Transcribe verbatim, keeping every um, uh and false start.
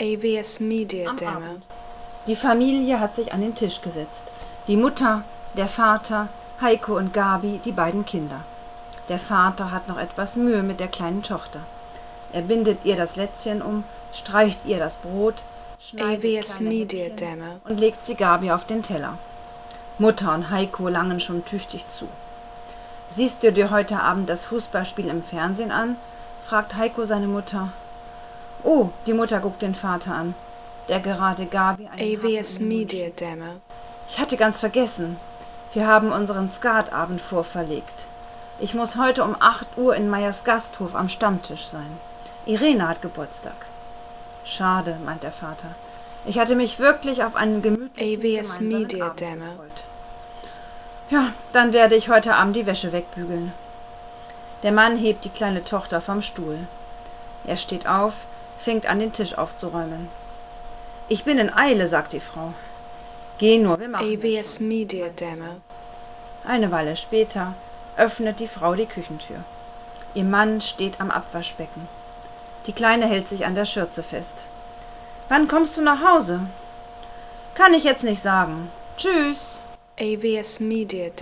A V S Media Am Demo. Abend. Die Familie hat sich an den Tisch gesetzt. Die Mutter, der Vater, Heiko und Gabi, die beiden Kinder. Der Vater hat noch etwas Mühe mit der kleinen Tochter. Er bindet ihr das Lätzchen um, streicht ihr das Brot, schneidet A V S kleine Media Häppchen Demo. und legt sie Gabi auf den Teller. Mutter und Heiko langen schon tüchtig zu. »Siehst du dir heute Abend das Fußballspiel im Fernsehen an?« fragt Heiko seine Mutter. »Oh«, die Mutter guckt den Vater an, der gerade Gabi einen A V Happen S in den Mund Media schiebt. Demo. »Ich hatte ganz vergessen. Wir haben unseren Skatabend vorverlegt. Ich muss heute um acht Uhr in Meyers Gasthof am Stammtisch sein. Irene hat Geburtstag.« »Schade«, meint der Vater. »Ich hatte mich wirklich auf einen gemütlichen A V S gemeinsamen Media Abend Demo. gefreut.« »Ja, dann werde ich heute Abend die Wäsche wegbügeln.« Der Mann hebt die kleine Tochter vom Stuhl. Er steht auf, fängt an, den Tisch aufzuräumen. »Ich bin in Eile«, sagt die Frau. »Geh nur, wir machen A V das S schon«, Media meint der Demo. Sohn. Eine Weile später öffnet die Frau die Küchentür. Ihr Mann steht am Abwaschbecken. Die Kleine hält sich an der Schürze fest. »Wann kommst du nach Hause?« »Kann ich jetzt nicht sagen. Tschüss.« A V S Media Demo.